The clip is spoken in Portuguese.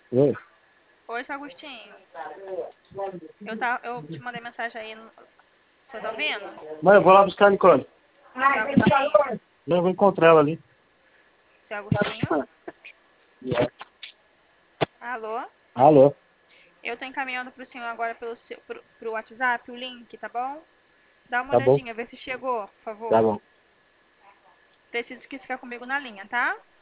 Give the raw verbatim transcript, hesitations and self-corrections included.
Oi. Oi, seu Agostinho. Eu, tá, eu te mandei mensagem aí. no- Você tá ouvindo? Mãe, eu vou lá buscar a Nicole. Seu Agostinho? Não, eu vou encontrar ela ali. Seu Agostinho? Alô? Alô? Eu tô encaminhando pro senhor agora pelo seu, pro, pro WhatsApp o link, tá bom? Dá uma Tá bom? olhadinha, vê se chegou, por Tá favor. bom. Preciso que ficar comigo na linha, tá?